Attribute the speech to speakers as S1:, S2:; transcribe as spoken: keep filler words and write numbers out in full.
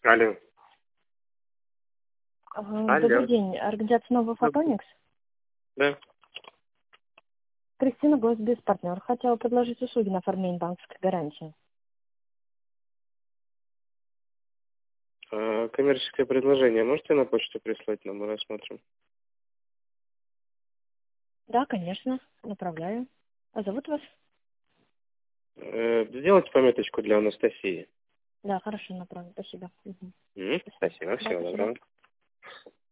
S1: Алло.
S2: Ага,
S1: Алло.
S2: добрый день. Организация «Новый Фотоникс».
S1: Да.
S2: Кристина, Госбиз партнер. Хотела предложить услуги на оформление банковской гарантии.
S1: А, коммерческое предложение можете на почту прислать, нам мы рассмотрим?
S2: Да, конечно. Направляю. А зовут вас?
S1: Э, сделайте пометочку для Анастасии.
S2: Да, хорошо, направлю. Спасибо. Мгм.
S1: М,
S2: Спасибо.
S1: Спасибо,
S2: Да,
S1: всего
S2: спасибо.
S1: доброго.